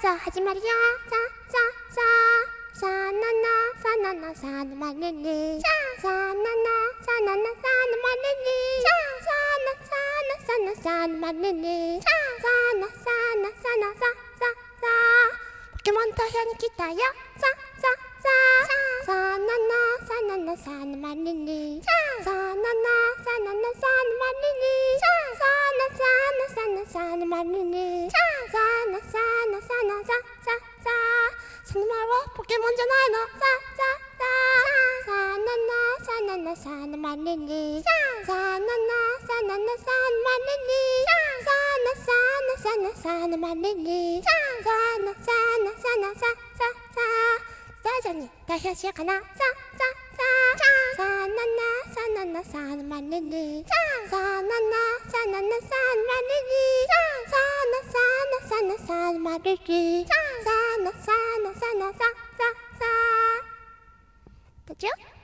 さ始まるよ。さななさななさなまれれさななさななさなまれれさなさなさなさなまれれさなさなさなさポケモン投票に来たよ。さななさななさなまれれさななさななさなまれれさなさなさなまれれさなさなさなその前はポケモンじゃないの。さななさなまれれさななさななさなまれれさなさなさなまれれさなさなさなじゃあに代表しようかな。さななさななさなまれれさななさななさなまれれさなさなさなまれれさなさなさなどっちよ。